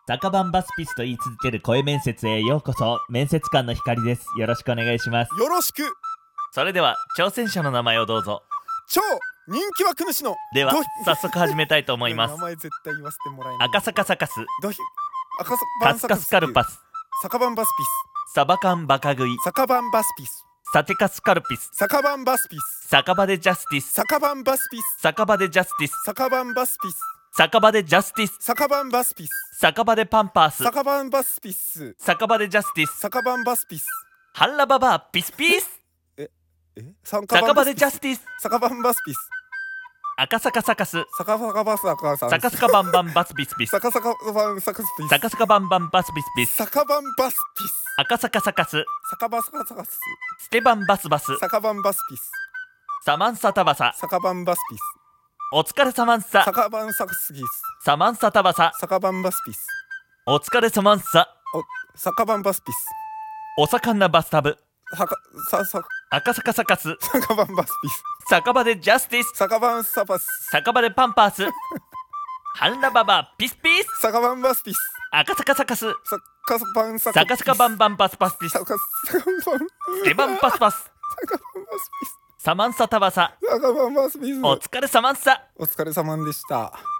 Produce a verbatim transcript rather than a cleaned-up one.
酒番バスピスと言い続ける声面接へようこそ。面接官の光です。よろしくお願いします。 よろしく。 それでは挑戦者の名前をどうぞ。 超人気枠主のではど早速始めたいと思います。 名前絶対言わせてもらえない。 赤坂サカス、 ドヒ赤坂カスカスカルパス、 酒番バスピサバ缶バカ食い、 ス酒番バスピスサテカスカルピス、 酒番バスピス酒場でジャスティス、 酒番バスピス酒場でジャスティス、 酒番バスピス酒場でジャスティス、 酒番バスピス酒場でパンパース、 酒番バスピス酒場でジャスティス、 酒番バスピスハンラババアピスピス、 え酒場でジャスティス、 酒番バスピス赤坂サカス、 酒場バスアカさんサカスカバンバンバスピスピス、 酒坂番サカスピスサカスカバンバンバスピスピス、 酒番バスピス赤坂サカス、 酒場サカサスステバンバスバス、 酒番バスピスサマンサタバサ、 酒番バスピスお疲れサマンサ、 酒番サカスギスサマンサタバサ、 酒番バスピスお疲れサマンサ、 酒番バスピスお魚バスタブ、 はかささ赤坂サカス、 酒番バスピス酒場でジャスティス、 酒番サバス酒場でパンパース、ハンラババアピスピス、 酒番バスピス赤坂サカス、 酒番ササカスカバンバンバスパスピス、 酒番ステバンパスパス、 酒番バスピスサマンサタバサ、 酒番バスピスお疲れサマンサ。 お疲れ様でした。